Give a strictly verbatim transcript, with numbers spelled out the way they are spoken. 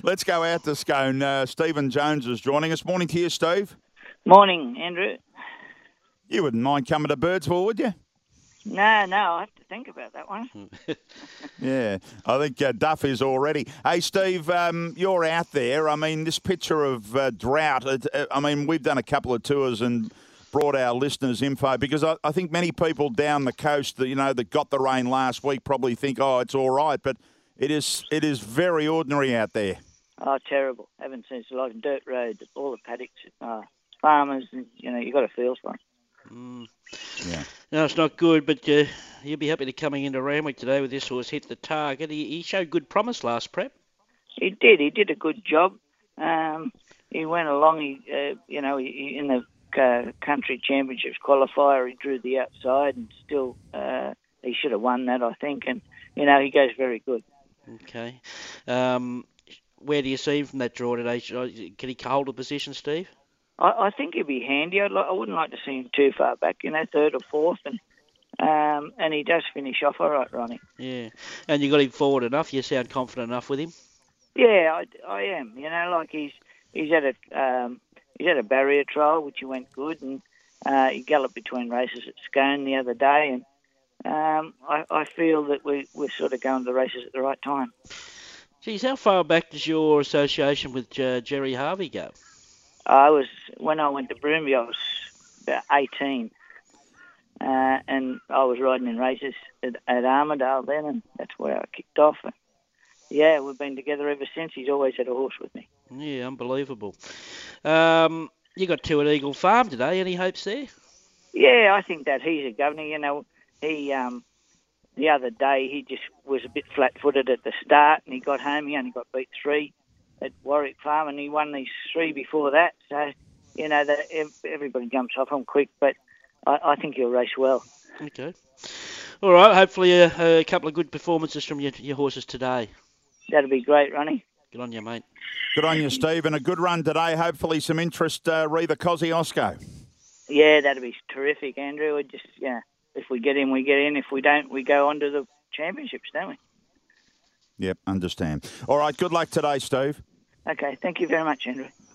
Let's go out to Scone. Uh, Stephen Jones is joining us. Morning to you, Steve. Morning, Andrew. You wouldn't mind coming to Birdsville, would you? No, no, I have to think about that one. Yeah, I think uh, Duff is already. Hey, Steve, um, you're out there. I mean, this picture of uh, drought, it, uh, I mean, we've done a couple of tours and brought our listeners info because I, I think many people down the coast that, you know, that got the rain last week probably think, oh, it's all right, but it is it is very ordinary out there. Oh, terrible. Haven't seen it's like dirt roads, all the paddocks, uh, farmers, and, you know, you've got to feel for them. Mm. Yeah. No, it's not good, but uh, you'll be happy to coming into Randwick today with this horse hit the target. He, he showed good promise last prep. He did. He did a good job. Um, he went along. He, uh, you know, he, in the uh, country championships qualifier, he drew the outside, and still uh, he should have won that, I think. And you know, he goes very good. Okay. Um, where do you see him from that draw today? Can he hold a position, Steve? I, I think he'd be handy. I'd like, I wouldn't like to see him too far back, you know, third or fourth, and um, and he does finish off all right, Ronnie. Yeah, and you got him forward enough. You sound confident enough with him. Yeah, I, I am. You know, like he's he's at a um, he's at a barrier trial, which he went good, and uh, he galloped between races at Scone the other day, and um, I, I feel that we we're sort of going to the races at the right time. Geez, how far back does your association with uh, Jerry Harvey go? I was when I went to Broomby, I was about eighteen, uh, and I was riding in races at, at Armidale then, and that's where I kicked off. And yeah, we've been together ever since. He's always had a horse with me. Yeah, unbelievable. Um, you got two at Eagle Farm today. Any hopes there? Yeah, I think that he's a governor. You know, he um, the other day he just was a bit flat-footed at the start, and he got home. He only got beat three at Warwick Farm, and he won these three before that. So, you know, that everybody jumps off him quick, but I, I think he'll race well. Okay. All right, hopefully a, a couple of good performances from your, your horses today. That'll be great, Ronnie. Good on you, mate. Good on you, Steve, and a good run today. Hopefully some interest, uh, re the Kosciuszko. Yeah, that'll be terrific, Andrew. We just, yeah, if we get in, we get in. If we don't, we go on to the championships, don't we? Yep, understand. All right, good luck today, Steve. Okay, thank you very much, Andrew.